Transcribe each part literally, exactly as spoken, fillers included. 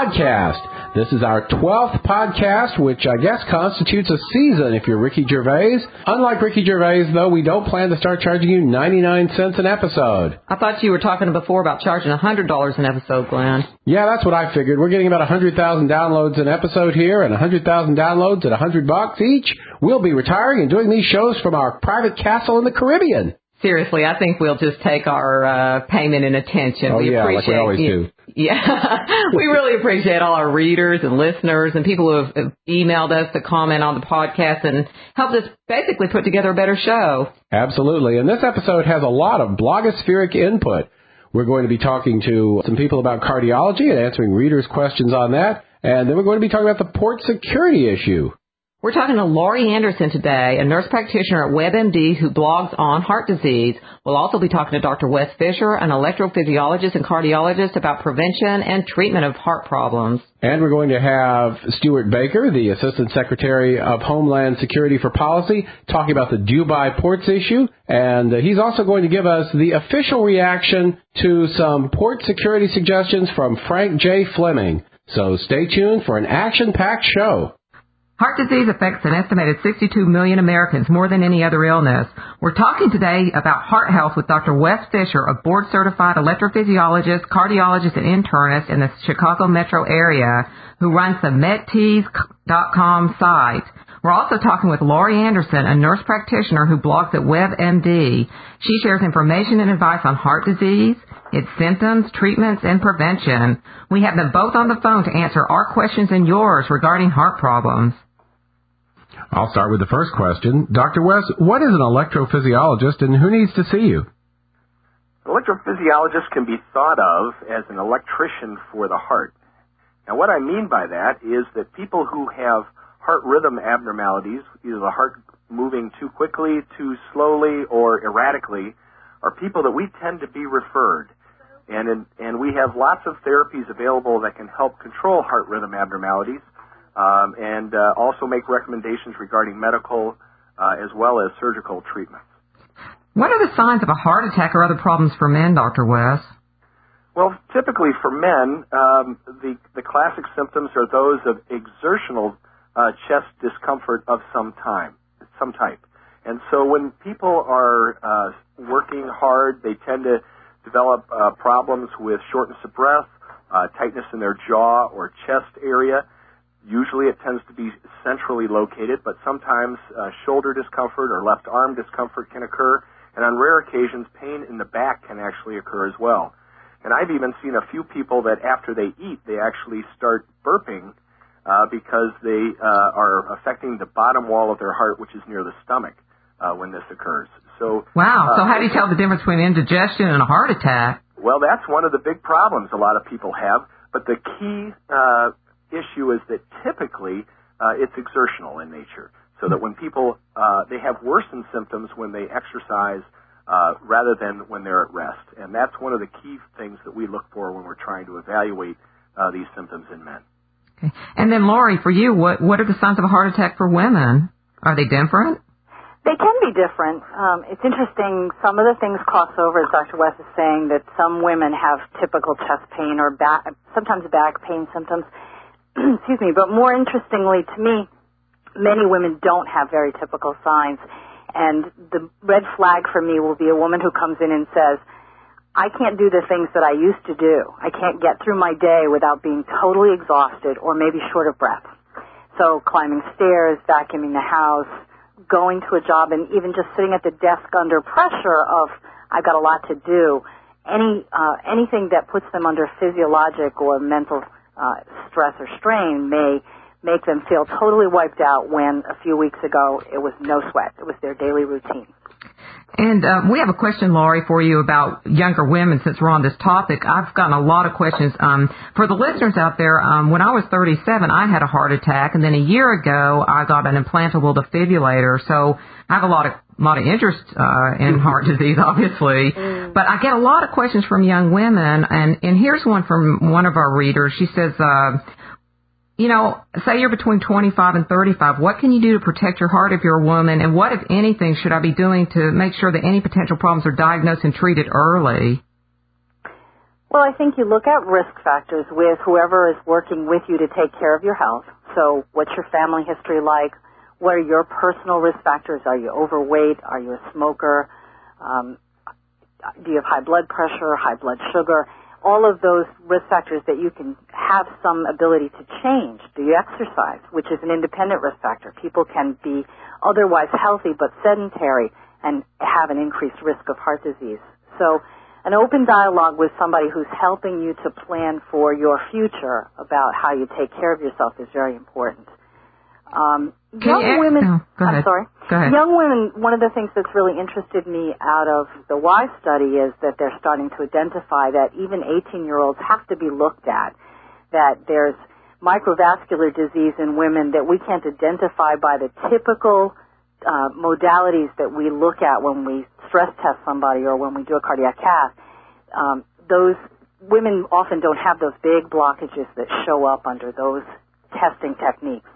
podcast. This is our twelfth podcast, which I guess constitutes a season if you're Ricky Gervais. Unlike Ricky Gervais, though, we don't plan to start charging you ninety-nine cents an episode. I thought you were talking before about charging one hundred dollars an episode, Glenn. Yeah, that's what I figured. We're getting about one hundred thousand downloads an episode here and one hundred thousand downloads at one hundred bucks each. We'll be retiring and doing these shows from our private castle in the Caribbean. Seriously, I think we'll just take our uh, payment and attention. Oh, we yeah, appreciate like we always you. do. Yeah, we really appreciate all our readers and listeners and people who have emailed us to comment on the podcast and helped us basically put together a better show. Absolutely. And this episode has a lot of blogospheric input. We're going to be talking to some people about cardiology and answering readers' questions on that. And then we're going to be talking about the port security issue. We're talking to Laurie Anderson today, a nurse practitioner at WebMD who blogs on heart disease. We'll also be talking to Doctor Wes Fisher, an electrophysiologist and cardiologist, about prevention and treatment of heart problems. And we're going to have Stuart Baker, the Assistant Secretary of Homeland Security for Policy, talking about the Dubai ports issue. And he's also going to give us the official reaction to some port security suggestions from Frank J. Fleming. So stay tuned for an action-packed show. Heart disease affects an estimated sixty-two million Americans, more than any other illness. We're talking today about heart health with Doctor Wes Fisher, a board-certified electrophysiologist, cardiologist, and internist in the Chicago metro area who runs the medtees dot com site. We're also talking with Laurie Anderson, a nurse practitioner who blogs at WebMD. She shares information and advice on heart disease, its symptoms, treatments, and prevention. We have them both on the phone to answer our questions and yours regarding heart problems. I'll start with the first question. Doctor Wes, what is an electrophysiologist and who needs to see you? An electrophysiologist can be thought of as an electrician for the heart. Now, what I mean by that is that people who have heart rhythm abnormalities, either the heart moving too quickly, too slowly, or erratically, are people that we tend to be referred. And, in, and we have lots of therapies available that can help control heart rhythm abnormalities. Um, and uh, also make recommendations regarding medical uh, as well as surgical treatments. What are the signs of a heart attack or other problems for men, Doctor Wes? Well, typically for men, um, the, the classic symptoms are those of exertional uh, chest discomfort of some time, some type. And so when people are uh, working hard, they tend to develop uh, problems with shortness of breath, uh, tightness in their jaw or chest area. Usually it tends to be centrally located, but sometimes uh, shoulder discomfort or left arm discomfort can occur, and on rare occasions, pain in the back can actually occur as well. And I've even seen a few people that after they eat, they actually start burping uh, because they uh, are affecting the bottom wall of their heart, which is near the stomach, uh, when this occurs. So, wow. So uh, how do you tell the difference between indigestion and a heart attack? Well, that's one of the big problems a lot of people have, but the key uh issue is that typically uh, it's exertional in nature, so that when people, uh, they have worsened symptoms when they exercise uh, rather than when they're at rest. And that's one of the key things that we look for when we're trying to evaluate uh, these symptoms in men. Okay. And then, Laurie, for you, what, what are the signs of a heart attack for women? Are they different? They can be different. Um, it's interesting. Some of the things cross over, as Doctor Wes is saying, that some women have typical chest pain or back, sometimes back pain symptoms. Excuse me, but more interestingly to me, many women don't have very typical signs. And the red flag for me will be a woman who comes in and says, I can't do the things that I used to do. I can't get through my day without being totally exhausted or maybe short of breath. So climbing stairs, vacuuming the house, going to a job, and even just sitting at the desk under pressure of, I've got a lot to do, any uh, anything that puts them under physiologic or mental Uh, stress or strain may make them feel totally wiped out when a few weeks ago it was no sweat. It was their daily routine. And uh, we have a question, Laurie, for you about younger women since we're on this topic. I've gotten a lot of questions. Um, for the listeners out there, um, when I was thirty-seven, I had a heart attack, and then a year ago I got an implantable defibrillator. So I have a lot of lot of interest uh, in heart disease, obviously. Mm. But I get a lot of questions from young women, and, and here's one from one of our readers. She says, uh, you know, say you're between twenty-five and thirty-five. What can you do to protect your heart if you're a woman? And what, if anything, should I be doing to make sure that any potential problems are diagnosed and treated early? Well, I think you look at risk factors with whoever is working with you to take care of your health. So what's your family history like? What are your personal risk factors? Are you overweight? Are you a smoker? Um, do you have high blood pressure, high blood sugar? All of those risk factors that you can have some ability to change. Do you exercise, which is an independent risk factor? People can be otherwise healthy but sedentary and have an increased risk of heart disease. So an open dialogue with somebody who's helping you to plan for your future about how you take care of yourself is very important. Um, young you, women, oh, go I'm ahead. sorry, Go ahead. young women, one of the things that's really interested me out of the Y study is that they're starting to identify that even eighteen-year-olds have to be looked at, that there's microvascular disease in women that we can't identify by the typical uh, modalities that we look at when we stress test somebody or when we do a cardiac cath. Um, those women often don't have those big blockages that show up under those testing techniques.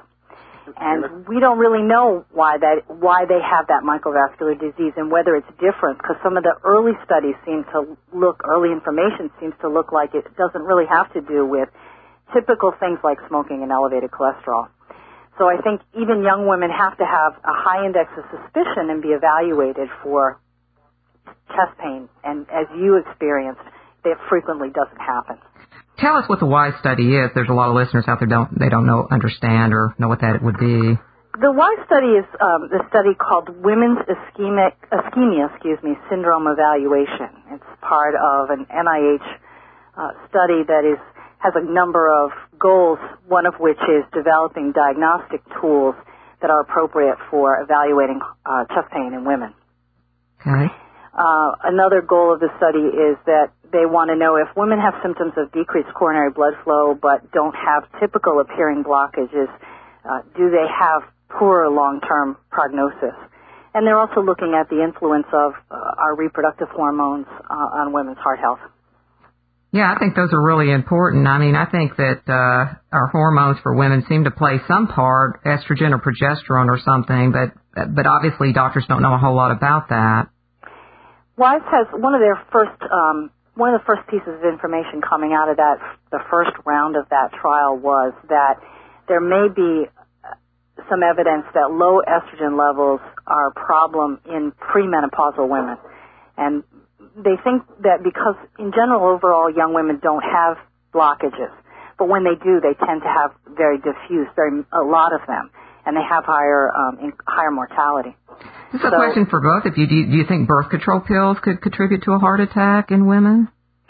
And we don't really know why that why they have that microvascular disease and whether it's different, because some of the early studies seem to look, early information seems to look like it doesn't really have to do with typical things like smoking and elevated cholesterol. So I think even young women have to have a high index of suspicion and be evaluated for chest pain. And as you experienced, it frequently doesn't happen. Tell us what the Y study is. There's a lot of listeners out there don't they don't know, understand, or know what that would be. The Y study is um, the study called Women's Ischemic, Ischemia, excuse me, Syndrome Evaluation. It's part of an N I H uh, study that is has a number of goals. One of which is developing diagnostic tools that are appropriate for evaluating uh, chest pain in women. Okay. Uh, another goal of the study is that they want to know if women have symptoms of decreased coronary blood flow but don't have typical appearing blockages, uh, do they have poorer long-term prognosis? And they're also looking at the influence of uh, our reproductive hormones uh, on women's heart health. Yeah, I think those are really important. I mean, I think that uh, our hormones for women seem to play some part, estrogen or progesterone or something, but but obviously doctors don't know a whole lot about that. WISE has one of their first, um, one of the first pieces of information coming out of that, the first round of that trial was that there may be some evidence that low estrogen levels are a problem in premenopausal women. And they think that because in general overall young women don't have blockages, but when they do they tend to have very diffuse, very, a lot of them, and they have higher, um, in, higher mortality. This is a so, question for both of you. Do, you. do you think birth control pills could contribute to a heart attack in women?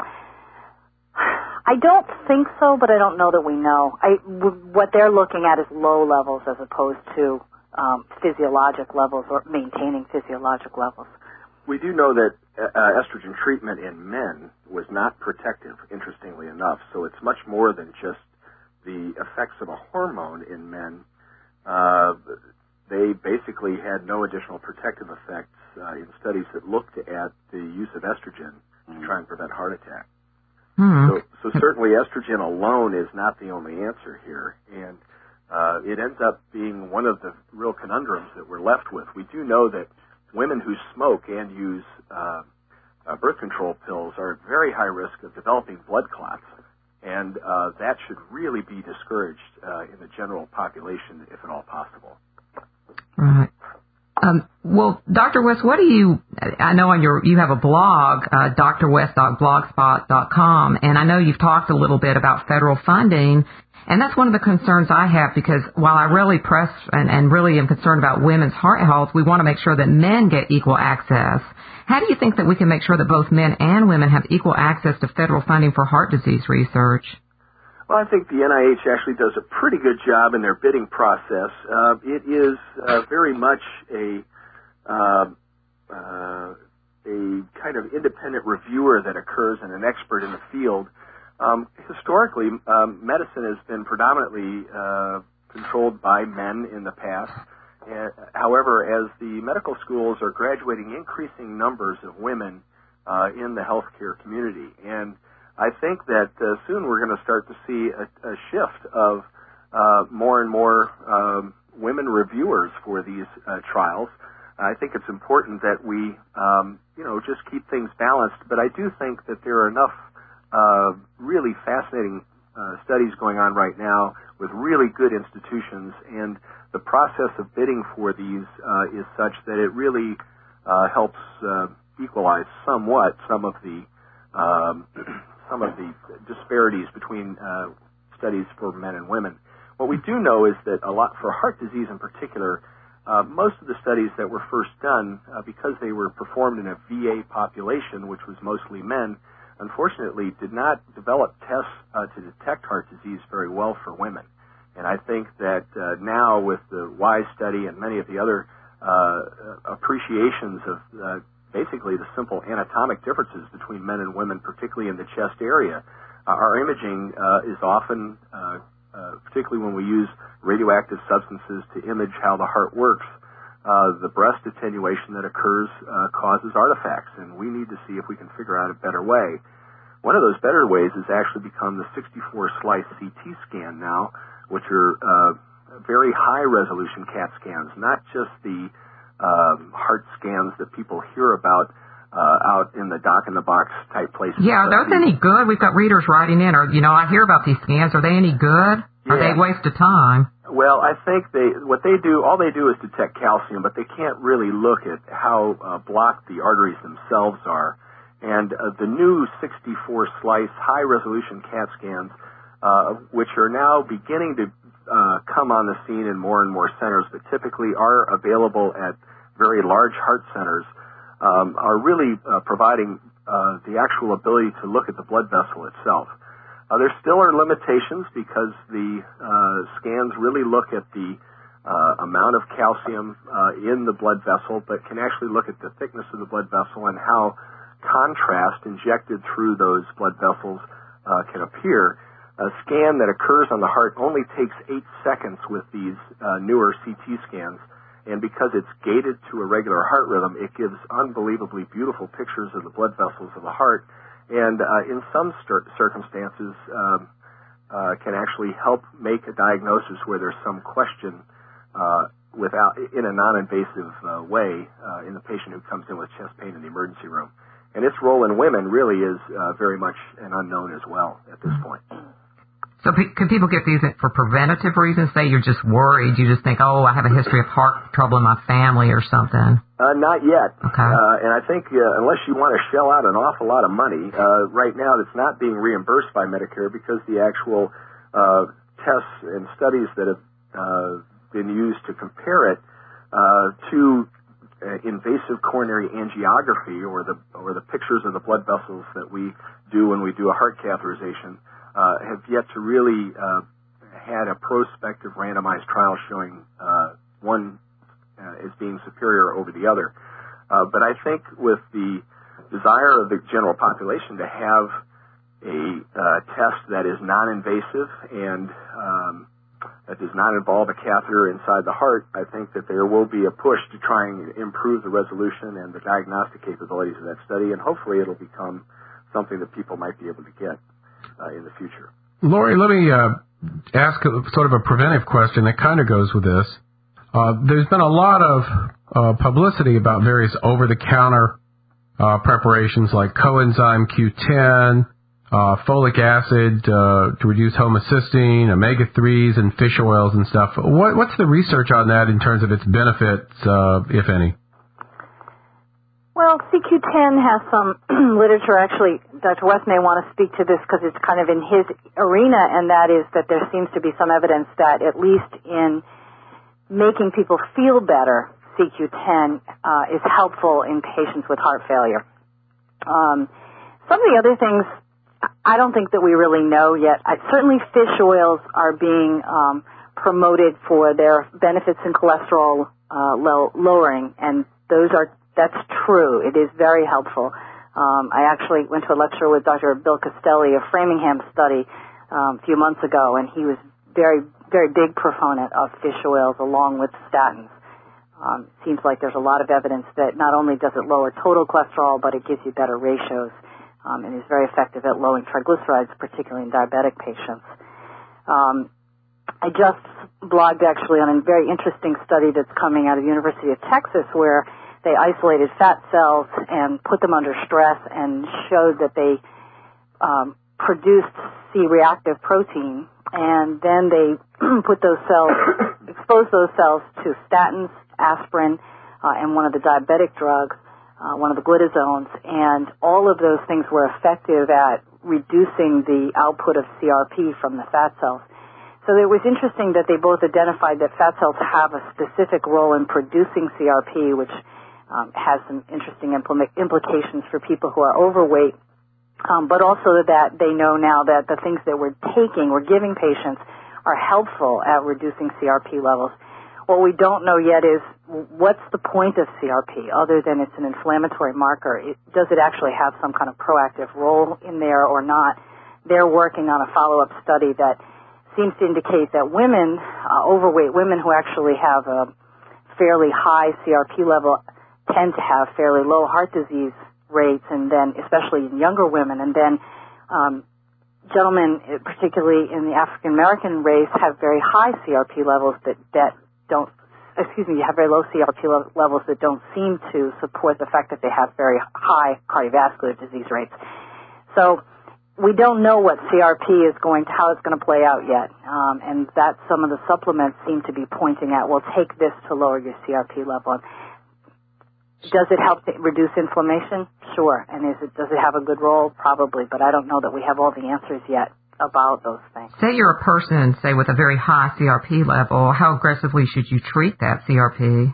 I don't think so, but I don't know that we know. I, w- what they're looking at is low levels as opposed to um, physiologic levels or maintaining physiologic levels. We do know that uh, estrogen treatment in men was not protective, interestingly enough. So it's much more than just the effects of a hormone in men. Uh, they basically had no additional protective effects uh, in studies that looked at the use of estrogen mm-hmm. to try and prevent heart attack. Mm-hmm. So, so certainly estrogen alone is not the only answer here, and uh, it ends up being one of the real conundrums that we're left with. We do know that women who smoke and use uh, uh, birth control pills are at very high risk of developing blood clots, and uh, that should really be discouraged uh, in the general population, if at all possible. Right. Um, well, Doctor West, what do you, I know on your, you have a blog, uh, d r west dot blogspot dot com, and I know you've talked a little bit about federal funding, and that's one of the concerns I have, because while I really press and, and really am concerned about women's heart health, we want to make sure that men get equal access. How do you think that we can make sure that both men and women have equal access to federal funding for heart disease research? Well, I think the N I H actually does a pretty good job in their bidding process. Uh, it is uh, very much a uh, uh, a kind of independent reviewer that occurs and an expert in the field. Um, historically, um, medicine has been predominantly uh, controlled by men in the past. Uh, however, as the medical schools are graduating increasing numbers of women uh, in the healthcare community, and I think that uh, soon we're going to start to see a, a shift of uh, more and more um, women reviewers for these uh, trials. I think it's important that we, um, you know, just keep things balanced. But I do think that there are enough uh, really fascinating uh, studies going on right now with really good institutions, and the process of bidding for these uh, is such that it really uh, helps uh, equalize somewhat some of the um, some of the disparities between uh, studies for men and women. What we do know is that a lot for heart disease in particular, uh, most of the studies that were first done, uh, because they were performed in a V A population, which was mostly men, unfortunately did not develop tests uh, to detect heart disease very well for women. And I think that uh, now with the WISE study and many of the other uh, appreciations of uh, basically the simple anatomic differences between men and women, particularly in the chest area, uh, our imaging uh, is often, uh, uh, particularly when we use radioactive substances to image how the heart works, uh, the breast attenuation that occurs uh, causes artifacts, and we need to see if we can figure out a better way. One of those better ways has actually become the sixty-four slice C T scan now, which are uh, very high-resolution CAT scans, not just the um, heart scans that people hear about uh, out in the dock-in-the-box type places. Yeah, are those any good? We've got readers writing in. Or, you know, I hear about these scans. Are they any good? Yeah. Are they a waste of time? Well, I think they what they do, all they do is detect calcium, but they can't really look at how uh, blocked the arteries themselves are. And uh, the new sixty-four slice high-resolution CAT scans, uh, which are now beginning to uh, come on the scene in more and more centers, but typically are available at very large heart centers, um, are really uh, providing uh, the actual ability to look at the blood vessel itself. Uh, there still are limitations because the uh, scans really look at the uh, amount of calcium uh, in the blood vessel, but can actually look at the thickness of the blood vessel and how contrast injected through those blood vessels uh, can appear. A scan that occurs on the heart only takes eight seconds with these uh, newer C T scans, and because it's gated to a regular heart rhythm, it gives unbelievably beautiful pictures of the blood vessels of the heart, and uh, in some st- circumstances um, uh, can actually help make a diagnosis where there's some question uh, without in a non-invasive uh, way uh, in the patient who comes in with chest pain in the emergency room. And its role in women really is uh, very much an unknown as well at this point. So pe- can people get these for preventative reasons? Say you're just worried, you just think, oh, I have a history of heart trouble in my family or something. Uh, not yet. Okay. Uh, and I think uh, unless you want to shell out an awful lot of money, uh, right now it's not being reimbursed by Medicare because the actual uh, tests and studies that have uh, been used to compare it uh, to uh, invasive coronary angiography or the or the pictures of the blood vessels that we do when we do a heart catheterization Uh, have yet to really uh, had a prospective randomized trial showing uh, one uh, as being superior over the other. Uh, but I think with the desire of the general population to have a uh, test that is non-invasive and um, that does not involve a catheter inside the heart, I think that there will be a push to try and improve the resolution and the diagnostic capabilities of that study, and hopefully it'll become something that people might be able to get Uh, in the future. Lori, let me uh, ask a, sort of a preventive question that kind of goes with this. Uh, there's been a lot of uh, publicity about various over-the-counter uh, preparations like coenzyme Q ten, uh, folic acid uh, to reduce homocysteine, omega threes, and fish oils and stuff. What, what's the research on that in terms of its benefits, uh, if any? Well, C Q ten has some literature. Actually, Doctor West may want to speak to this because it's kind of in his arena, and that is that there seems to be some evidence that at least in making people feel better, C Q ten uh, is helpful in patients with heart failure. Um, some of the other things I don't think that we really know yet. I, certainly fish oils are being um, promoted for their benefits in cholesterol uh, low, lowering, and those are That's true. It is very helpful. Um, I actually went to a lecture with Doctor Bill Costelli of Framingham study um, a few months ago, and he was very, very big proponent of fish oils along with statins. Um, it seems like there's a lot of evidence that not only does it lower total cholesterol, but it gives you better ratios um, and is very effective at lowering triglycerides, particularly in diabetic patients. Um, I just blogged actually on a very interesting study that's coming out of the University of Texas where they isolated fat cells and put them under stress and showed that they um, produced C-reactive protein, and then they put those cells, exposed those cells to statins, aspirin, uh, and one of the diabetic drugs, uh, one of the glitazones, and all of those things were effective at reducing the output of C R P from the fat cells. So it was interesting that they both identified that fat cells have a specific role in producing C R P, which um, has some interesting impl- implications for people who are overweight, um, but also that they know now that the things that we're taking, we're giving patients, are helpful at reducing C R P levels. What we don't know yet is what's the point of C R P other than it's an inflammatory marker. It, does it actually have some kind of proactive role in there or not? They're working on a follow-up study that seems to indicate that women, uh, overweight women who actually have a fairly high C R P level tend to have fairly low heart disease rates, and then especially in younger women. And then um, gentlemen, particularly in the African American race, have very high C R P levels that, that don't, excuse me, have very low C R P levels that don't seem to support the fact that they have very high cardiovascular disease rates. So we don't know what C R P is going to, how it's going to play out yet, um, and that some of the supplements seem to be pointing at, well, take this to lower your C R P level. Does it help to reduce inflammation? Sure. And is it, does it have a good role? Probably, but I don't know that we have all the answers yet about those things. Say you're a person, say, with a very high C R P level. How aggressively should you treat that C R P?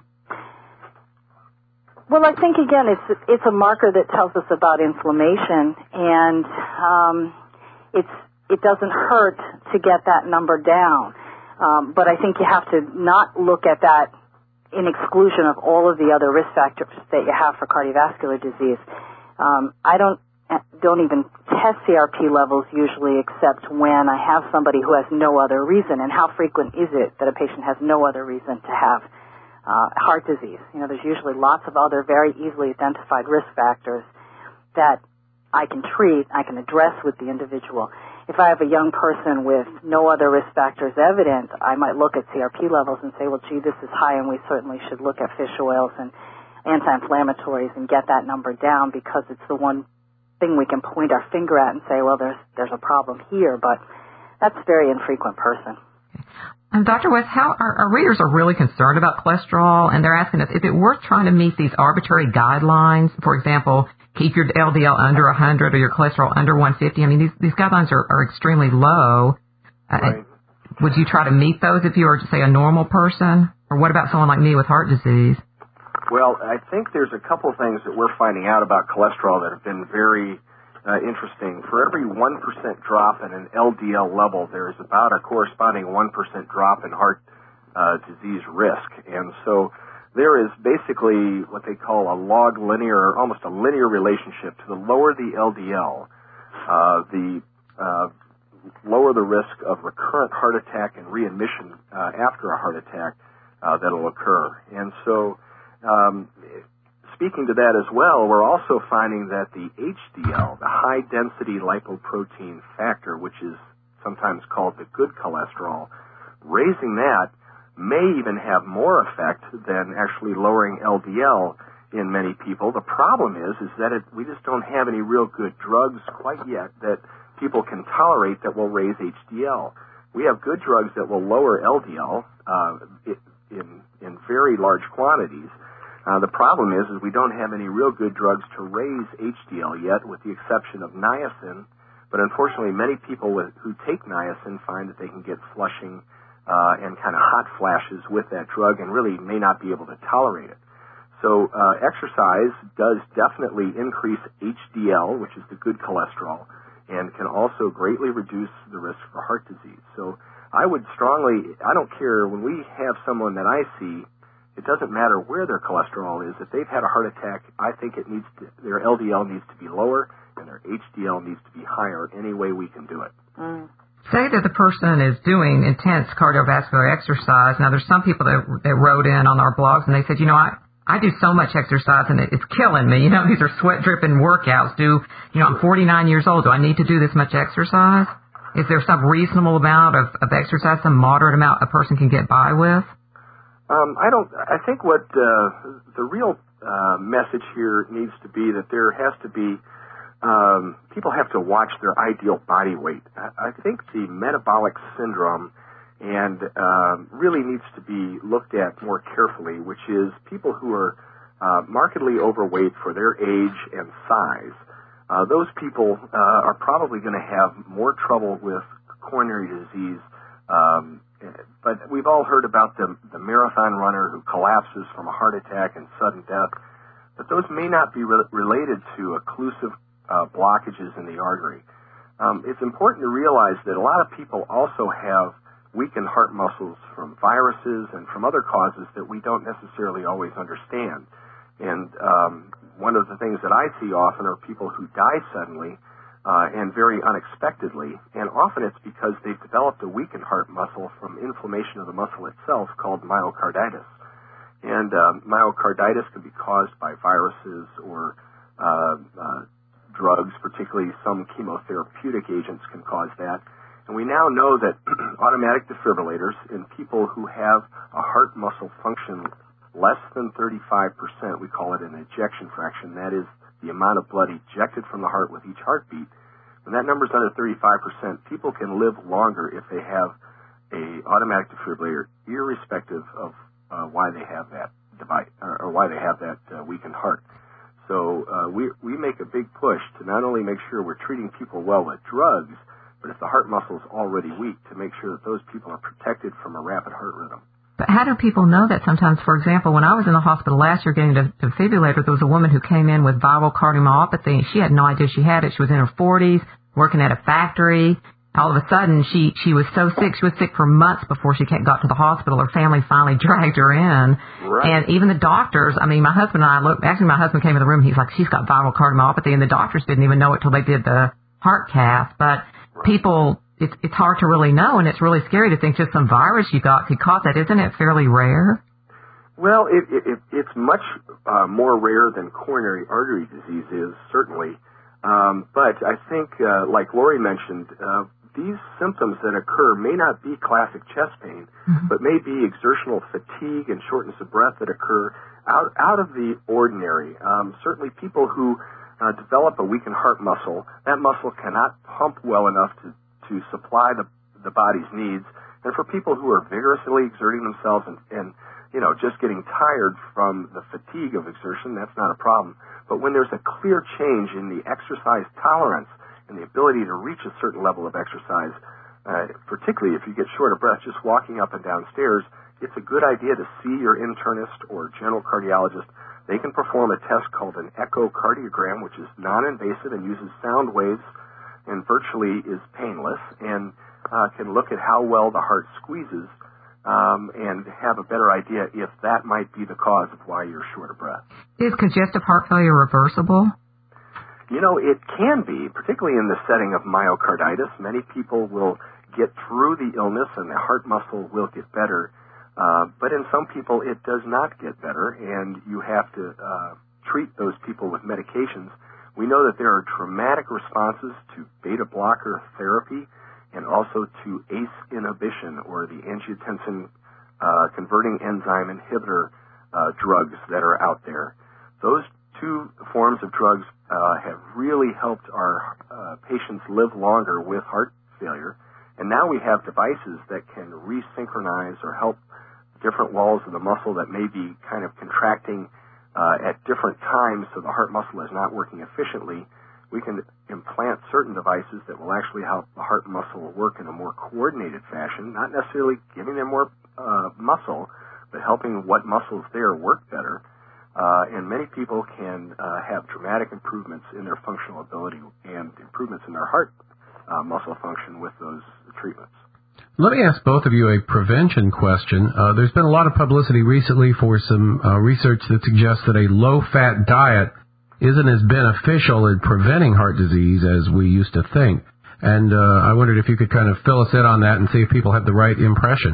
Well, I think, again, it's it's a marker that tells us about inflammation, and um, it's it doesn't hurt to get that number down. Um, but I think you have to not look at that in exclusion of all of the other risk factors that you have for cardiovascular disease. Um, I don't don't even test C R P levels usually, except when I have somebody who has no other reason. And how frequent is it that a patient has no other reason to have uh, heart disease? You know, there's usually lots of other very easily identified risk factors that I can treat, I can address with the individual. If I have a young person with no other risk factors evident, I might look at C R P levels and say, well, gee, this is high, and we certainly should look at fish oils and anti-inflammatories and get that number down, because it's the one thing we can point our finger at and say, well, there's there's a problem here, but that's a very infrequent person. And Doctor West, how our, our readers are really concerned about cholesterol, and they're asking us, is it worth trying to meet these arbitrary guidelines? For example, keep your L D L under one hundred or your cholesterol under one fifty. I mean, these, these guidelines are, are extremely low. Right. Uh, would you try to meet those if you were, say, a normal person? Or what about someone like me with heart disease? Well, I think there's a couple things that we're finding out about cholesterol that have been very uh, interesting. For every one percent drop in an L D L level, there's about a corresponding one percent drop in heart uh, disease risk. And so there is basically what they call a log linear, almost a linear relationship. To the lower the L D L, uh, the uh, lower the risk of recurrent heart attack and readmission uh, after a heart attack uh, that will occur. And so um, speaking to that as well, we're also finding that the H D L, the high-density lipoprotein factor, which is sometimes called the good cholesterol, raising that may even have more effect than actually lowering L D L in many people. The problem is, is that it, we just don't have any real good drugs quite yet that people can tolerate that will raise H D L. We have good drugs that will lower L D L uh, in in very large quantities. Uh, the problem is, is we don't have any real good drugs to raise H D L yet, with the exception of niacin. But unfortunately, many people with, who take niacin find that they can get flushing Uh, and kind of hot flashes with that drug and really may not be able to tolerate it. So uh, exercise does definitely increase H D L, which is the good cholesterol, and can also greatly reduce the risk for heart disease. So I would strongly, I don't care, when we have someone that I see, it doesn't matter where their cholesterol is. If they've had a heart attack, I think it needs to, their L D L needs to be lower and their H D L needs to be higher any way we can do it. Mm. Say that the person is doing intense cardiovascular exercise. Now, there's some people that, that wrote in on our blogs, and they said, you know, I, I do so much exercise, and it, it's killing me. You know, these are sweat-dripping workouts. Do, you know, I'm forty-nine years old. Do I need to do this much exercise? Is there some reasonable amount of, of exercise, some moderate amount a person can get by with? Um, I don't. I think what uh, the real uh, message here needs to be that there has to be um, people have to watch their ideal body weight. I, I think the metabolic syndrome and um, really needs to be looked at more carefully, which is people who are uh, markedly overweight for their age and size. Uh, those people uh, are probably going to have more trouble with coronary disease. Um, but we've all heard about the, the marathon runner who collapses from a heart attack and sudden death. But those may not be re- related to occlusive uh, blockages in the artery. Um, it's important to realize that a lot of people also have weakened heart muscles from viruses and from other causes that we don't necessarily always understand. And um, one of the things that I see often are people who die suddenly uh, and very unexpectedly, and often it's because they've developed a weakened heart muscle from inflammation of the muscle itself called myocarditis. And um, myocarditis can be caused by viruses or uh, uh, drugs, particularly some chemotherapeutic agents can cause that. And we now know that automatic defibrillators in people who have a heart muscle function less than thirty-five percent, we call it an ejection fraction, that is the amount of blood ejected from the heart with each heartbeat. When that number is under thirty-five percent, people can live longer if they have a automatic defibrillator, irrespective of uh, why they have that device or, or why they have that uh, weakened heart. So uh, we we make a big push to not only make sure we're treating people well with drugs, but if the heart muscle is already weak, to make sure that those people are protected from a rapid heart rhythm. But how do people know that sometimes? For example, when I was in the hospital last year getting a defibrillator, there was a woman who came in with viral cardiomyopathy. She had no idea she had it. She was in her forties, working at a factory. All of a sudden, she, she was so sick. She was sick for months before she got to the hospital. Her family finally dragged her in. Right. And even the doctors, I mean, my husband and I looked, actually my husband came in the room. He's like, she's got viral cardiomyopathy. And the doctors didn't even know it till they did the heart cath. But right. people, it's, it's hard to really know. And it's really scary to think just some virus you got could cause that. Isn't it fairly rare? Well, it, it, it's much uh, more rare than coronary artery disease is, certainly. Um, but I think, uh, like Lori mentioned, uh, these symptoms that occur may not be classic chest pain, mm-hmm. but may be exertional fatigue and shortness of breath that occur out, out of the ordinary. Um, certainly people who uh, develop a weakened heart muscle, that muscle cannot pump well enough to, to supply the, the body's needs. And for people who are vigorously exerting themselves and, and, you know, just getting tired from the fatigue of exertion, that's not a problem. But when there's a clear change in the exercise tolerance and the ability to reach a certain level of exercise, uh, particularly if you get short of breath just walking up and down stairs, it's a good idea to see your internist or general cardiologist. They can perform a test called an echocardiogram, which is non-invasive and uses sound waves and virtually is painless, and uh, can look at how well the heart squeezes um, and have a better idea if that might be the cause of why you're short of breath. Is congestive heart failure reversible? You know, it can be, particularly in the setting of myocarditis. Many people will get through the illness and the heart muscle will get better. Uh, but in some people, it does not get better, and you have to uh, treat those people with medications. We know that there are dramatic responses to beta blocker therapy and also to A C E inhibition, or the angiotensin uh, converting enzyme inhibitor uh, drugs that are out there. Those two forms of drugs uh, have really helped our uh, patients live longer with heart failure. And now we have devices that can resynchronize or help different walls of the muscle that may be kind of contracting uh, at different times so the heart muscle is not working efficiently. We can implant certain devices that will actually help the heart muscle work in a more coordinated fashion, not necessarily giving them more uh, muscle, but helping what muscles there work better. Uh, and many people can uh, have dramatic improvements in their functional ability and improvements in their heart uh, muscle function with those treatments. Let me ask both of you a prevention question. Uh, there's been a lot of publicity recently for some uh, research that suggests that a low-fat diet isn't as beneficial in preventing heart disease as we used to think. And uh, I wondered if you could kind of fill us in on that and see if people have the right impression.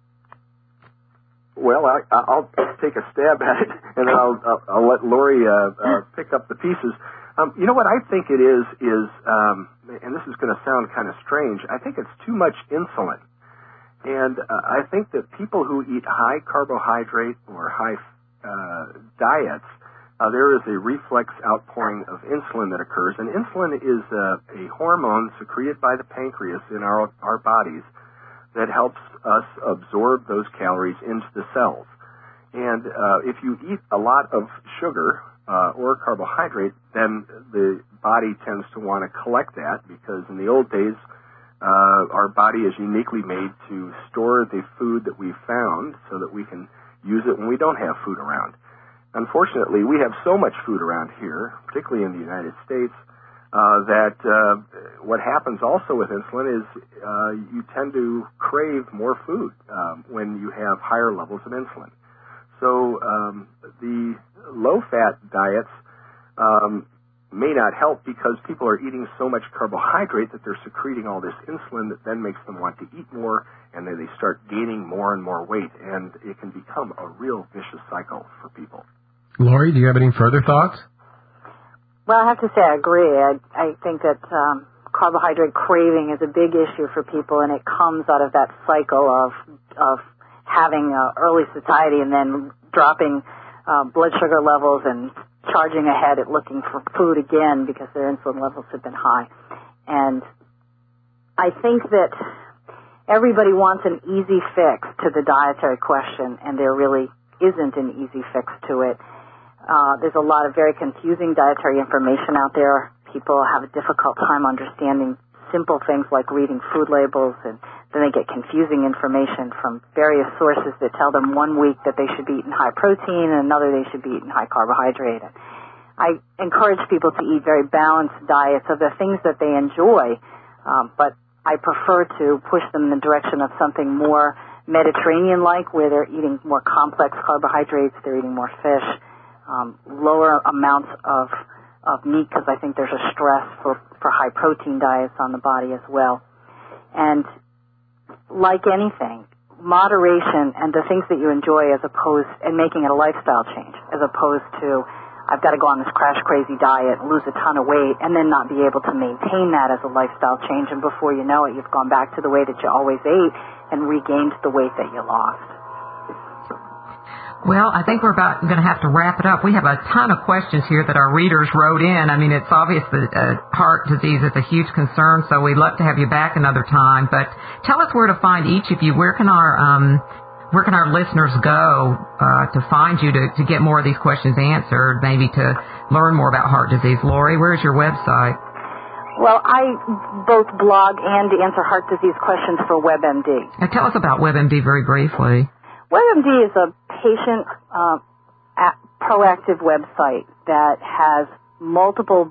Well, I, I'll take a stab at it, and then I'll, I'll, I'll let Lori uh, uh, pick up the pieces. Um, you know what I think it is, is, um, and this is going to sound kind of strange, I think it's too much insulin. And uh, I think that people who eat high carbohydrate or high uh, diets uh, there is a reflex outpouring of insulin that occurs. And insulin is uh, a hormone secreted by the pancreas in our, our bodies that helps us absorb those calories into the cells. And uh, if you eat a lot of sugar uh, or carbohydrate, then the body tends to want to collect that, because in the old days, uh, our body is uniquely made to store the food that we've found so that we can use it when we don't have food around. Unfortunately, we have so much food around here, particularly in the United States, Uh, that uh, what happens also with insulin is uh, you tend to crave more food um, when you have higher levels of insulin. So um, the low-fat diets um, may not help, because people are eating so much carbohydrate that they're secreting all this insulin that then makes them want to eat more, and then they start gaining more and more weight, and it can become a real vicious cycle for people. Lori, do you have any further thoughts? Well, I have to say I agree. I, I think that um, carbohydrate craving is a big issue for people, and it comes out of that cycle of of having uh, early satiety and then dropping uh, blood sugar levels and charging ahead at looking for food again because their insulin levels have been high. And I think that everybody wants an easy fix to the dietary question, and there really isn't an easy fix to it. Uh, there's a lot of very confusing dietary information out there. People have a difficult time understanding simple things like reading food labels, and then they get confusing information from various sources that tell them one week that they should be eating high protein and another they should be eating high carbohydrate. And I encourage people to eat very balanced diets of the things that they enjoy, um, but I prefer to push them in the direction of something more Mediterranean-like, where they're eating more complex carbohydrates, they're eating more fish, Um, lower amounts of of meat, because I think there's a stress for, for high protein diets on the body as well. And like anything, moderation and the things that you enjoy, as opposed and making it a lifestyle change, as opposed to I've got to go on this crash crazy diet, lose a ton of weight, and then not be able to maintain that as a lifestyle change. And before you know it, you've gone back to the way that you always ate and regained the weight that you lost. Well, I think we're about going to have to wrap it up. We have a ton of questions here that our readers wrote in. I mean, it's obvious that uh, heart disease is a huge concern, so we'd love to have you back another time. But tell us where to find each of you. Where can our um, where can our listeners go uh, to find you to, to get more of these questions answered, maybe to learn more about heart disease? Lori, where's your website? Well, I both blog and answer heart disease questions for WebMD. Now, tell us about WebMD very briefly. WebMD is a patient uh, proactive website that has multiple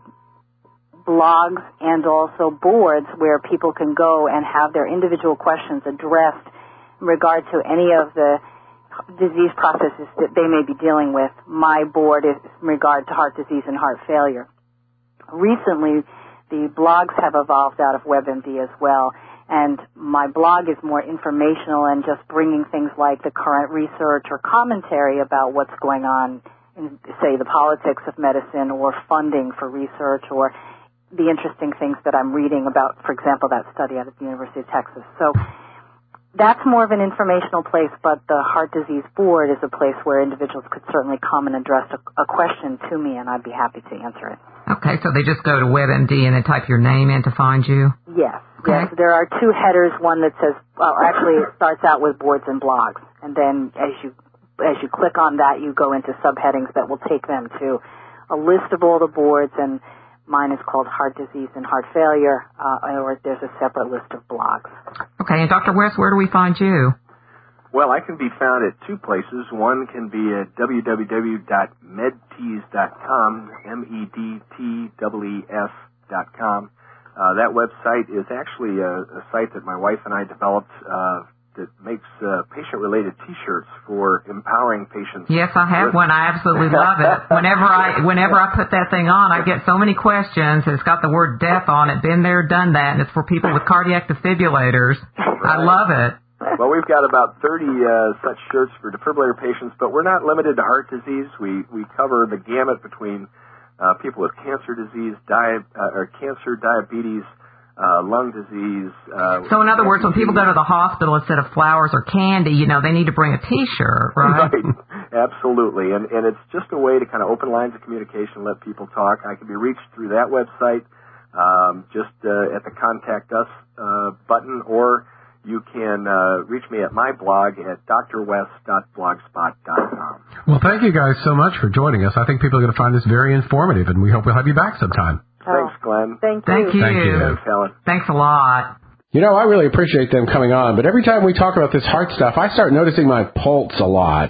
blogs and also boards where people can go and have their individual questions addressed in regard to any of the disease processes that they may be dealing with. My board is in regard to heart disease and heart failure. Recently, the blogs have evolved out of WebMD as well. And my blog is more informational and just bringing things like the current research or commentary about what's going on in, say, the politics of medicine, or funding for research, or the interesting things that I'm reading about, for example, that study out of the University of Texas. So that's more of an informational place, but the Heart Disease Board is a place where individuals could certainly come and address a, a question to me, and I'd be happy to answer it. Okay, so they just go to WebMD and they type your name in to find you? Yes. Okay. Yes, there are two headers, one that says, well, actually it starts out with boards and blogs, and then as you as you click on that, you go into subheadings that will take them to a list of all the boards, and mine is called Heart Disease and Heart Failure, uh, or there's a separate list of blogs. Okay, and Doctor West, where do we find you? Well, I can be found at two places. One can be at w w w dot medtees dot com, M E D T E E S dot com. Uh, that website is actually a, a site that my wife and I developed uh, that makes uh, patient-related T-shirts for empowering patients. Yes, I have one. I absolutely love it. Whenever I whenever I put that thing on, I get so many questions. It's got the word death on it. Been there, done that, and it's for people with cardiac defibrillators. Right. I love it. Well, we've got about thirty uh, such shirts for defibrillator patients, but we're not limited to heart disease. We we cover the gamut between uh, people with cancer disease, di- uh, or cancer, diabetes, uh, lung disease. Uh, so in other words, when people go to the hospital, instead of flowers or candy, you know, they need to bring a T-shirt, right? Right, absolutely. And, and it's just a way to kind of open lines of communication, let people talk. I can be reached through that website, um, just uh, at the Contact Us uh, button, or you can uh, reach me at my blog at d r west dot blogspot dot com. Well, thank you guys so much for joining us. I think people are going to find this very informative, and we hope we'll have you back sometime. Thanks, Glenn. Thank you. Thank you. Thank you. Thanks, Helen. Thanks a lot. You know, I really appreciate them coming on, but every time we talk about this heart stuff, I start noticing my pulse a lot.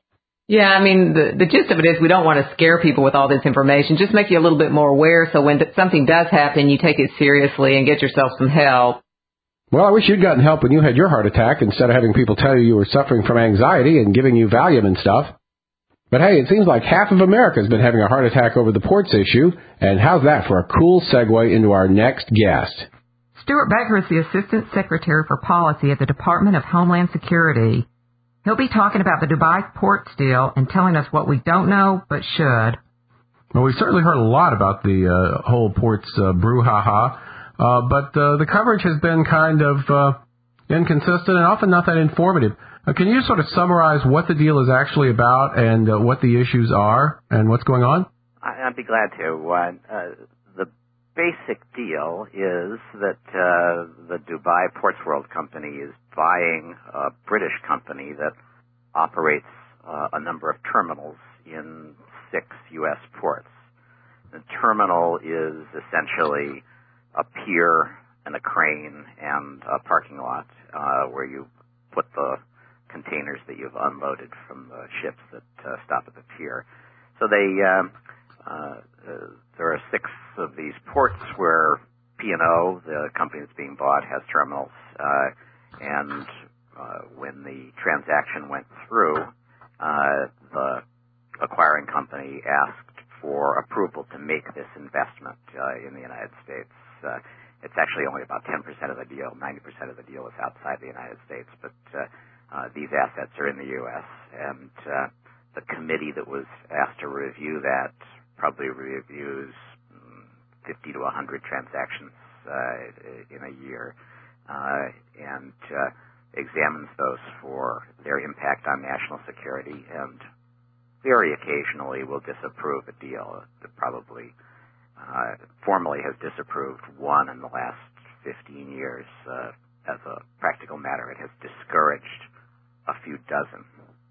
Yeah, I mean, the, the gist of it is we don't want to scare people with all this information. Just make you a little bit more aware so when something does happen, you take it seriously and get yourself some help. Well, I wish you'd gotten help when you had your heart attack instead of having people tell you you were suffering from anxiety and giving you Valium and stuff. But hey, it seems like half of America has been having a heart attack over the ports issue, and how's that for a cool segue into our next guest? Stuart Baker is the Assistant Secretary for Policy at the Department of Homeland Security. He'll be talking about the Dubai ports deal and telling us what we don't know but should. Well, we've certainly heard a lot about the uh, whole ports uh, brouhaha, uh, but uh, the coverage has been kind of uh, inconsistent and often not that informative. Uh, can you sort of summarize what the deal is actually about and uh, what the issues are and what's going on? I'd be glad to. Uh, uh, the basic deal is that uh, the Dubai Ports World Company is buying a British company that operates uh, a number of terminals in six U S ports. The terminal is essentially a pier and a crane and a parking lot uh, where you put the containers that you've unloaded from the ships that uh, stop at the pier. So they, um, uh, uh, there are six of these ports where P and O, the company that's being bought, has terminals. Uh, and uh, when the transaction went through, uh, the acquiring company asked for approval to make this investment uh, in the United States. Uh, it's actually only about ten percent of the deal. ninety percent of the deal is outside the United States, but uh, uh, these assets are in the U S, and uh, the committee that was asked to review that probably reviews fifty to one hundred transactions uh, in a year, uh, and uh, examines those for their impact on national security, and very occasionally will disapprove a deal. It probably uh, formally has disapproved one in the last fifteen years. Uh, as a practical matter, it has discouraged a few dozen.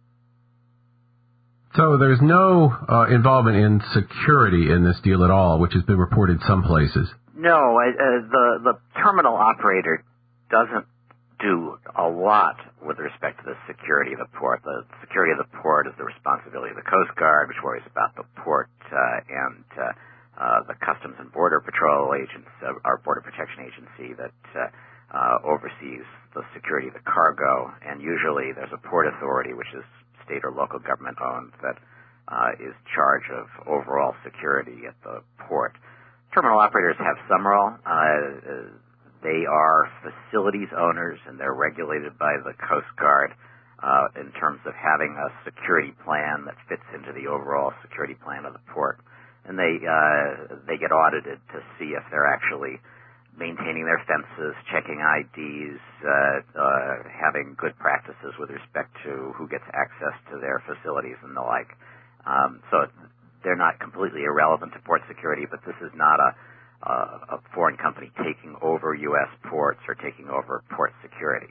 So there's no uh, involvement in security in this deal at all, which has been reported some places. No, I, uh, the the terminal operator doesn't do a lot with respect to the security of the port. The security of the port is the responsibility of the Coast Guard, which worries about the port, uh, and uh, uh, the Customs and Border Patrol agents, uh, our Border Protection Agency that uh, uh, oversees the security of the cargo. And usually there's a port authority, which is state or local government owned, that uh, is charge of overall security at the port. Terminal operators have some role. Uh, they are facilities owners, and they're regulated by the Coast Guard uh, in terms of having a security plan that fits into the overall security plan of the port. And they uh, they get audited to see if they're actually maintaining their fences, checking I Ds, uh, uh, having good practices with respect to who gets access to their facilities and the like. Um, so they're not completely irrelevant to port security, but this is not a, a, a foreign company taking over U S ports or taking over port security.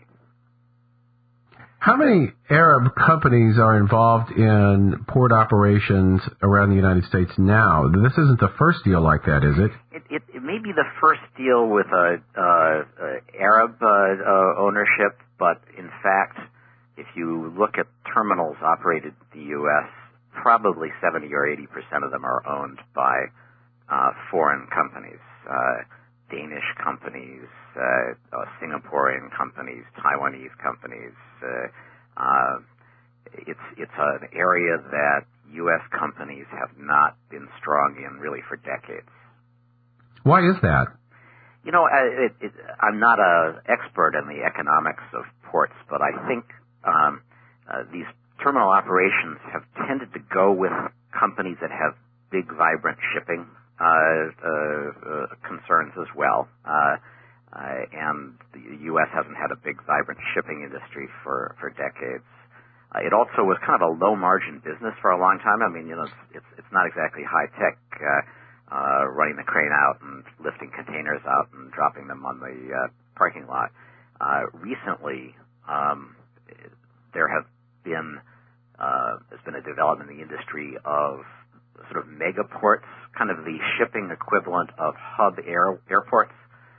How many Arab companies are involved in port operations around the United States now? This isn't the first deal like that, is it? It, it, it may be the first deal with a, uh, uh, Arab uh, uh, ownership, but in fact, if you look at terminals operated in the U S, probably seventy or eighty percent of them are owned by uh, foreign companies, uh, Danish companies, uh, uh, Singaporean companies, Taiwanese companies. Uh, uh, it's it's an area that U S companies have not been strong in really for decades. Why is that? You know, it, it, I'm not an expert in the economics of ports, but I think um, uh, these terminal operations have tended to go with companies that have big, vibrant shipping uh, uh, uh, concerns as well. Uh, uh, and the U S hasn't had a big, vibrant shipping industry for, for decades. Uh, it also was kind of a low-margin business for a long time. I mean, you know, it's it's, it's not exactly high-tech, uh, uh, running the crane out and lifting containers out and dropping them on the uh, parking lot. Uh, recently, um, there have been uh, there's been a development in the industry of sort of megaports, kind of the shipping equivalent of hub air, airports,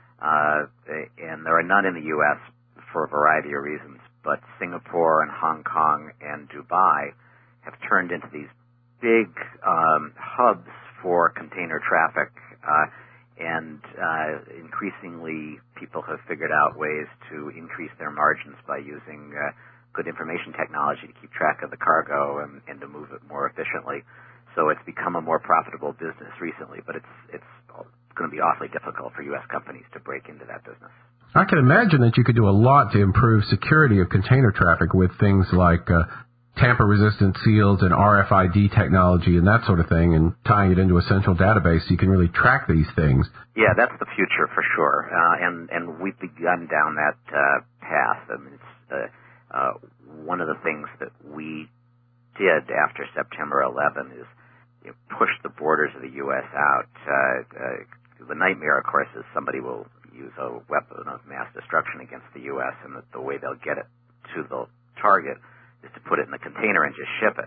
uh, and there are none in the U S for a variety of reasons. But Singapore and Hong Kong and Dubai have turned into these big um, hubs for container traffic, uh, and uh, increasingly people have figured out ways to increase their margins by using uh, good information technology to keep track of the cargo and, and to move it more efficiently. So it's become a more profitable business recently, but it's it's going to be awfully difficult for U S companies to break into that business. I can imagine that you could do a lot to improve security of container traffic with things like uh, tamper-resistant seals and R F I D technology and that sort of thing, and tying it into a central database so you can really track these things. Yeah, that's the future for sure, uh, and and we've begun down that uh, path. I mean, it's uh, uh, one of the things that we did after September eleventh is you know, push the borders of the U S out. Uh, uh, the nightmare, of course, is somebody will use a weapon of mass destruction against the U S, and that the way they'll get it to the target is to put it in a container and just ship it.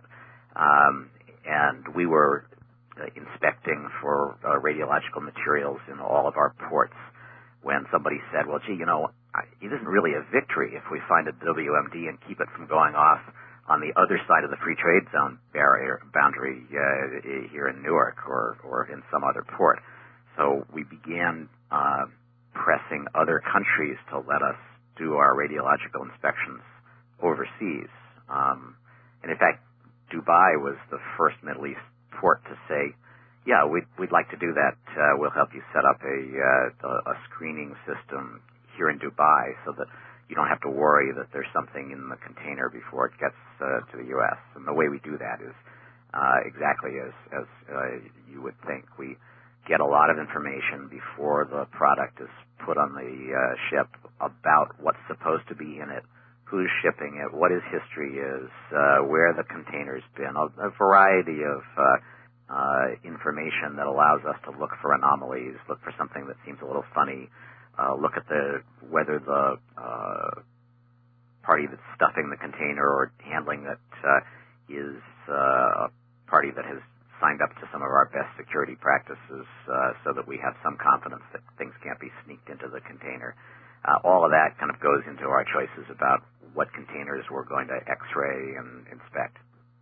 Um, and we were uh, inspecting for uh, radiological materials in all of our ports when somebody said, well, gee, you know, I, it isn't really a victory if we find a W M D and keep it from going off on the other side of the free trade zone barrier boundary uh, here in Newark or, or in some other port. So we began uh, pressing other countries to let us do our radiological inspections overseas. Um, and in fact, Dubai was the first Middle East port to say, yeah, we'd, we'd like to do that. Uh, we'll help you set up a, uh, a screening system here in Dubai so that you don't have to worry that there's something in the container before it gets uh, to the U S. And the way we do that is uh, exactly as, as uh, you would think. We get a lot of information before the product is put on the uh, ship about what's supposed to be in it, who's shipping it, what his history is, uh, where the container's been, a, a variety of uh, uh, information that allows us to look for anomalies, look for something that seems a little funny, uh, look at the whether the uh, party that's stuffing the container or handling it uh, is uh, a party that has signed up to some of our best security practices uh, so that we have some confidence that things can't be sneaked into the container. Uh, all of that kind of goes into our choices about what containers we're going to X-ray and inspect.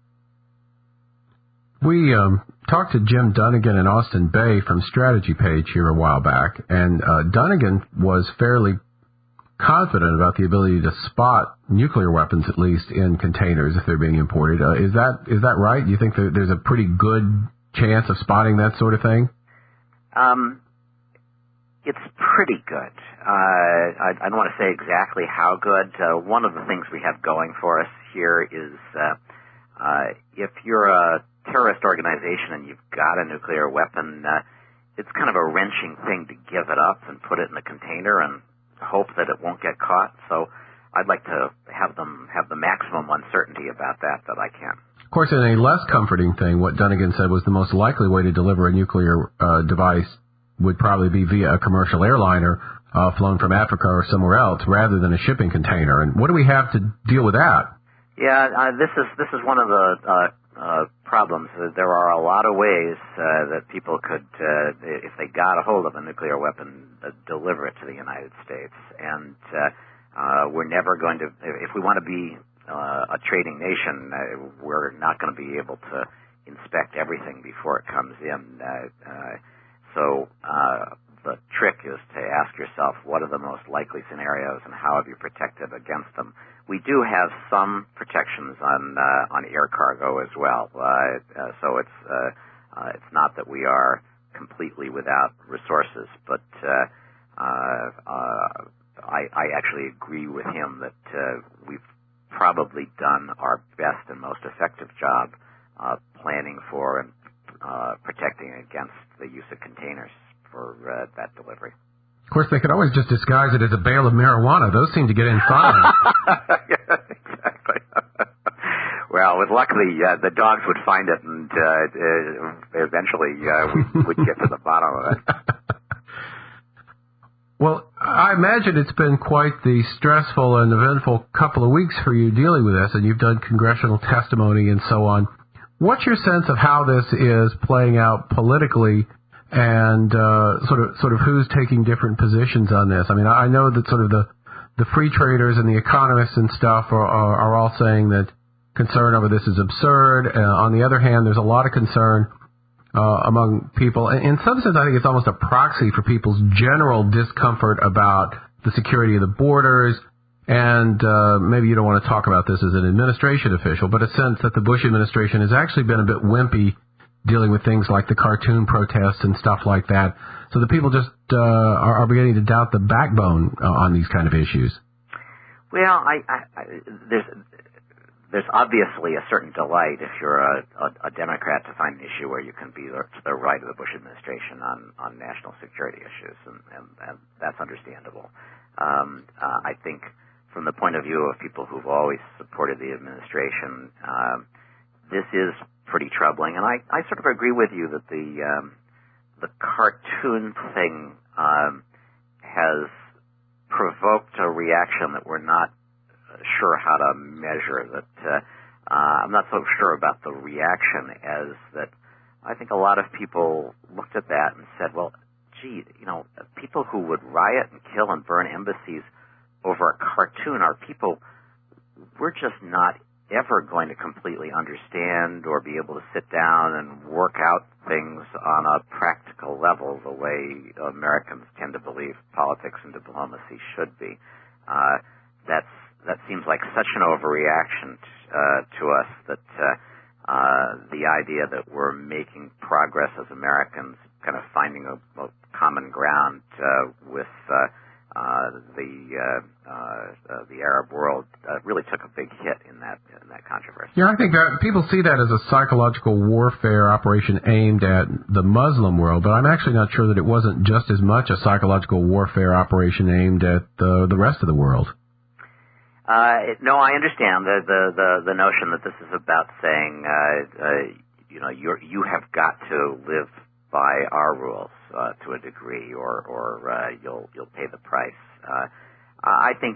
We um, talked to Jim Dunnigan and Austin Bay from Strategy Page here a while back, and uh, Dunnigan was fairly confident about the ability to spot nuclear weapons, at least in containers, if they're being imported. Uh, is that is that right? Do you think that there's a pretty good chance of spotting that sort of thing? Um, it's pretty good. Uh, I, I don't want to say exactly how good. Uh, one of the things we have going for us here is uh, uh, if you're a terrorist organization and you've got a nuclear weapon, uh, it's kind of a wrenching thing to give it up and put it in a container and hope that it won't get caught. So I'd like to have them have the maximum uncertainty about that that I can. Of course, in a less comforting thing, what Dunnigan said was the most likely way to deliver a nuclear uh, device would probably be via a commercial airliner uh, flown from Africa or somewhere else rather than a shipping container. And what do we have to deal with that? Yeah, uh, this is this is one of the uh, uh, problems. There are a lot of ways uh, that people could, uh, if they got a hold of a nuclear weapon, uh, deliver it to the United States. And uh, uh, we're never going to, if we want to be uh, a trading nation, uh, we're not going to be able to inspect everything before it comes in. Uh, uh, so uh, the trick is to ask yourself, what are the most likely scenarios and how have you protected against them? We do have some protections on uh, on air cargo as well, uh, uh, so it's uh, uh, it's not that we are completely without resources. But uh, uh, uh, I, I actually agree with him that uh, we've probably done our best and most effective job uh, planning for and uh, protecting against the use of containers for uh, that delivery. Of course, they could always just disguise it as a bale of marijuana. Those seem to get in fine. Yeah, exactly. Well, with luck, the, uh, the dogs would find it, and uh, uh, eventually uh, we would get to the bottom of it. Well, I imagine it's been quite the stressful and eventful couple of weeks for you dealing with this, and you've done congressional testimony and so on. What's your sense of how this is playing out politically, and uh, sort of sort of who's taking different positions on this? I mean, I know that sort of the, the free traders and the economists and stuff are, are, are all saying that concern over this is absurd. Uh, on the other hand, there's a lot of concern uh, among people. In some sense, I think it's almost a proxy for people's general discomfort about the security of the borders. And uh, maybe you don't want to talk about this as an administration official, but a sense that the Bush administration has actually been a bit wimpy dealing with things like the cartoon protests and stuff like that. So the people just uh, are, are beginning to doubt the backbone uh, on these kind of issues. Well, I, I, I, there's there's obviously a certain delight if you're a, a, a Democrat to find an issue where you can be to the right of the Bush administration on, on national security issues, and, and, and that's understandable. Um, uh, I think from the point of view of people who've always supported the administration, um, this is pretty troubling. And I, I sort of agree with you that the um, the cartoon thing um, has provoked a reaction that we're not sure how to measure. That uh, uh, I'm not so sure about the reaction as that I think a lot of people looked at that and said, well, gee, you know, people who would riot and kill and burn embassies over a cartoon are people we're just not ever going to completely understand or be able to sit down and work out things on a practical level the way Americans tend to believe politics and diplomacy should be. Uh, that's that seems like such an overreaction t- uh, to us that uh, uh, the idea that we're making progress as Americans, kind of finding a, a common ground uh, with uh, Uh, the uh, uh, uh, the Arab world uh, really took a big hit in that in that controversy. Yeah, I think that people see that as a psychological warfare operation aimed at the Muslim world, but I'm actually not sure that it wasn't just as much a psychological warfare operation aimed at the the rest of the world. Uh, it, no, I understand the, the the the notion that this is about saying, uh, uh, you know, you you have got to live by our rules uh, to a degree, or or uh, you'll you'll pay the price. Uh, I think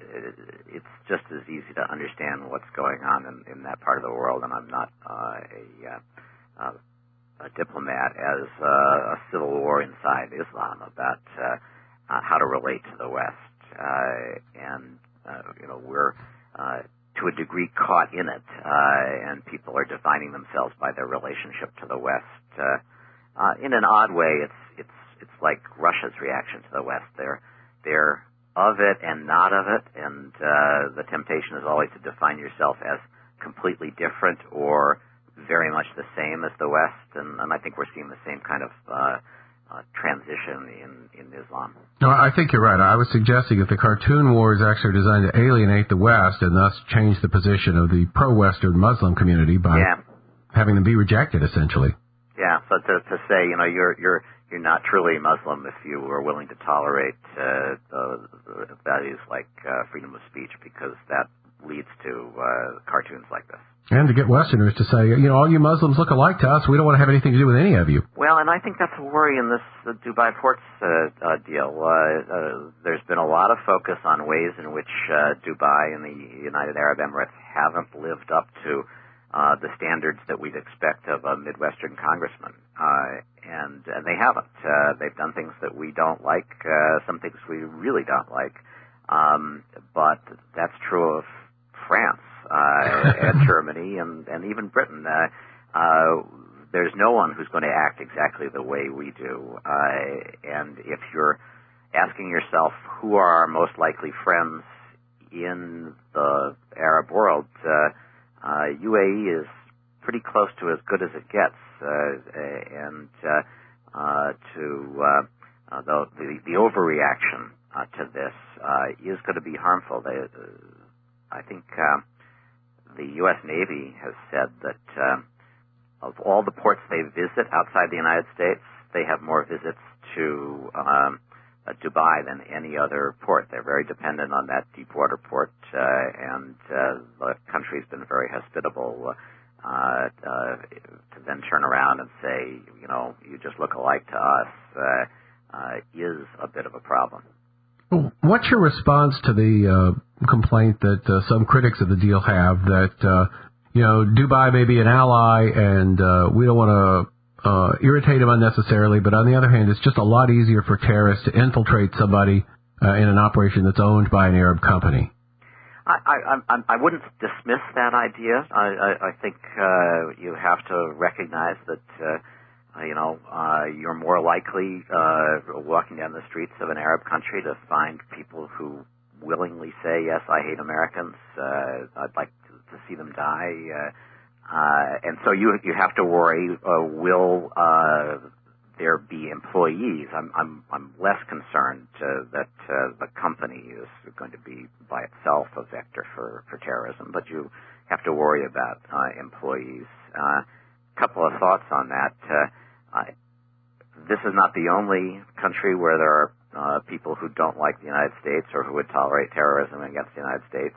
it's just as easy to understand what's going on in, in that part of the world, and I'm not uh, a, uh, a diplomat, as uh, a civil war inside Islam about uh, uh, how to relate to the West, uh, and uh, you know we're uh, to a degree caught in it, uh, and people are defining themselves by their relationship to the West. Uh, Uh, in an odd way, it's it's it's like Russia's reaction to the West. They're they're of it and not of it, and uh, the temptation is always to define yourself as completely different or very much the same as the West. And, and I think we're seeing the same kind of uh, uh, transition in in Islam. No, I think you're right. I was suggesting that the cartoon war is actually designed to alienate the West and thus change the position of the pro-Western Muslim community by yeah. having them be rejected, essentially. Yeah, so to, to say, you know, you're you're you're not truly Muslim if you are willing to tolerate uh, the, the values like uh, freedom of speech, because that leads to uh, cartoons like this. And to get Westerners to say, you know, all you Muslims look alike to us. We don't want to have anything to do with any of you. Well, and I think that's a worry in this uh, Dubai Ports uh, uh, deal. Uh, uh, there's been a lot of focus on ways in which uh, Dubai and the United Arab Emirates haven't lived up to Uh, the standards that we'd expect of a Midwestern congressman, uh, and, and they haven't. Uh, they've done things that we don't like, uh, some things we really don't like, um, but that's true of France uh, and Germany and, and even Britain. Uh, uh, there's no one who's going to act exactly the way we do, uh, and if you're asking yourself who are our most likely friends in the Arab world, uh, Uh, U A E is pretty close to as good as it gets, uh, and uh, uh, to uh, uh, the, the the overreaction uh, to this uh, is going to be harmful. They, uh, I think uh, the U S Navy has said that uh, of all the ports they visit outside the United States, they have more visits to um, uh, Dubai than any other port. They're very dependent on that deep water port, uh, and uh, the country's been very hospitable. Uh, uh, to then turn around and say, you know, you just look alike to us, uh, uh, is a bit of a problem. What's your response to the uh, complaint that uh, some critics of the deal have that, uh, you know, Dubai may be an ally and uh, we don't want to uh, irritate them unnecessarily, but on the other hand, it's just a lot easier for terrorists to infiltrate somebody uh, in an operation that's owned by an Arab company? I, I, I, I wouldn't dismiss that idea. I, I, I think uh, you have to recognize that, uh, you know, uh, you're more likely uh, walking down the streets of an Arab country to find people who willingly say, yes, I hate Americans, uh, I'd like to, to see them die. Uh, uh, and so you you have to worry, uh, will uh, there be employees? I'm I'm I'm less concerned uh, that uh, the company is going to be by itself a vector for, for terrorism, but you have to worry about uh, employees. A uh, couple of thoughts on that. Uh, uh, this is not the only country where there are uh, people who don't like the United States or who would tolerate terrorism against the United States.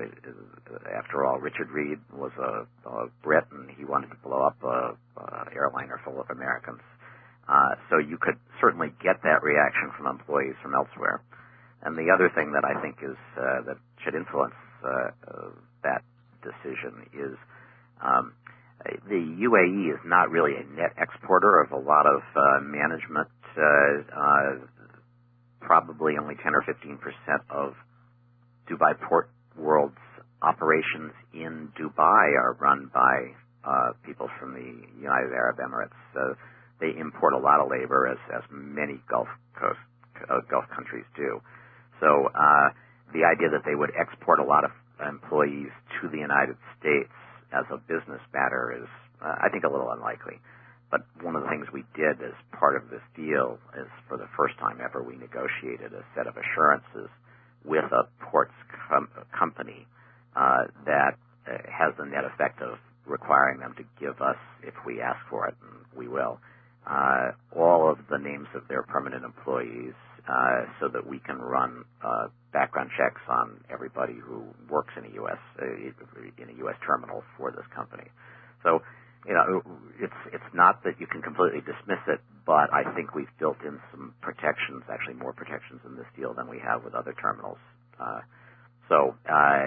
Uh, after all, Richard Reed was a, a Brit, and he wanted to blow up a, a airliner full of Americans. Uh, so you could certainly get that reaction from employees from elsewhere. And the other thing that I think is uh, that should influence uh, uh, that decision is um, the U A E is not really a net exporter of a lot of uh, management. Uh, uh, probably only ten or fifteen percent of Dubai Port World's operations in Dubai are run by uh, people from the United Arab Emirates. Uh, They import a lot of labor, as, as many Gulf Coast uh, Gulf countries do. So uh, the idea that they would export a lot of employees to the United States as a business matter is, uh, I think, a little unlikely. But one of the things we did as part of this deal is, for the first time ever, we negotiated a set of assurances with a ports com- company uh, that uh, has the net effect of requiring them to give us, if we ask for it, and we will, Uh, all of the names of their permanent employees, uh, so that we can run uh, background checks on everybody who works in a U S uh, in a U S terminal for this company. So, you know, it's it's not that you can completely dismiss it, but I think we've built in some protections, actually more protections in this deal than we have with other terminals. Uh, so, uh,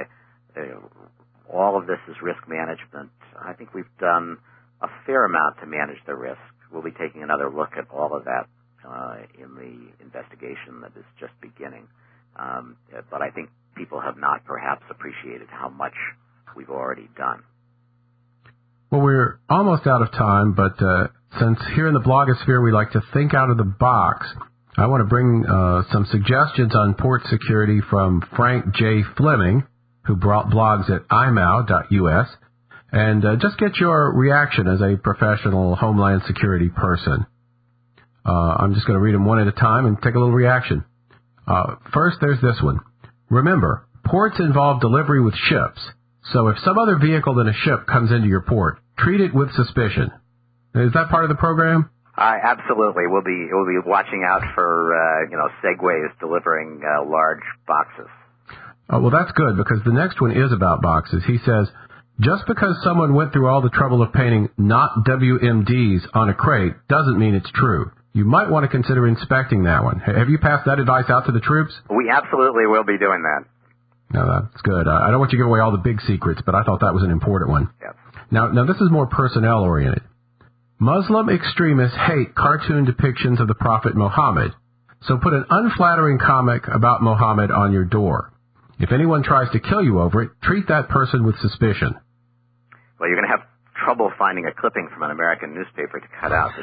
all of this is risk management. I think we've done a fair amount to manage the risk. We'll be taking another look at all of that uh, in the investigation that is just beginning. Um, but I think people have not perhaps appreciated how much we've already done. Well, we're almost out of time, but uh, since here in the blogosphere we like to think out of the box, I want to bring uh, some suggestions on port security from Frank J. Fleming, who brought blogs at I M O W dot U S. And uh, just get your reaction as a professional Homeland Security person. Uh, I'm just going to read them one at a time and take a little reaction. Uh, first, there's this one. Remember, ports involve delivery with ships. So if some other vehicle than a ship comes into your port, treat it with suspicion. Is that part of the program? Uh, absolutely. We'll be we'll be watching out for uh, you know segways delivering uh, large boxes. Uh, well, that's good, because the next one is about boxes. He says, just because someone went through all the trouble of painting not W M Ds on a crate doesn't mean it's true. You might want to consider inspecting that one. Have you passed that advice out to the troops? We absolutely will be doing that. No, that's good. I don't want you to give away all the big secrets, but I thought that was an important one. Yes. Now, now this is more personnel-oriented. Muslim extremists hate cartoon depictions of the Prophet Muhammad, so put an unflattering comic about Muhammad on your door. If anyone tries to kill you over it, treat that person with suspicion. Well, you're going to have trouble finding a clipping from an American newspaper to cut out.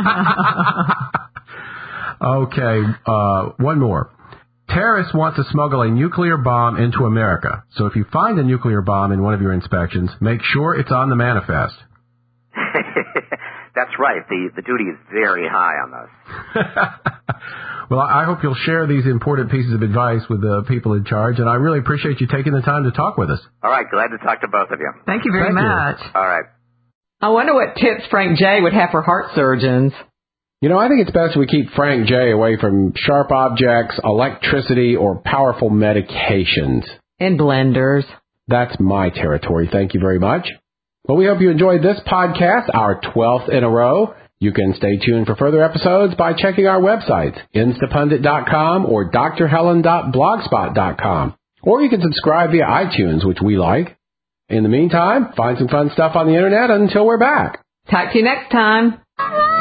Okay, uh, one more. Terrorists want to smuggle a nuclear bomb into America. So if you find a nuclear bomb in one of your inspections, make sure it's on the manifest. That's right. The the duty is very high on this. Well, I hope you'll share these important pieces of advice with the people in charge, and I really appreciate you taking the time to talk with us. All right. Glad to talk to both of you. Thank you very Thank much. You. All right. I wonder what tips Frank J. would have for heart surgeons. You know, I think it's best we keep Frank J. away from sharp objects, electricity, or powerful medications. And blenders. That's my territory. Thank you very much. Well, we hope you enjoyed this podcast, our twelfth in a row. You can stay tuned for further episodes by checking our websites, instapundit dot com or d r helen dot blogspot dot com. Or you can subscribe via iTunes, which we like. In the meantime, find some fun stuff on the internet until we're back. Talk to you next time.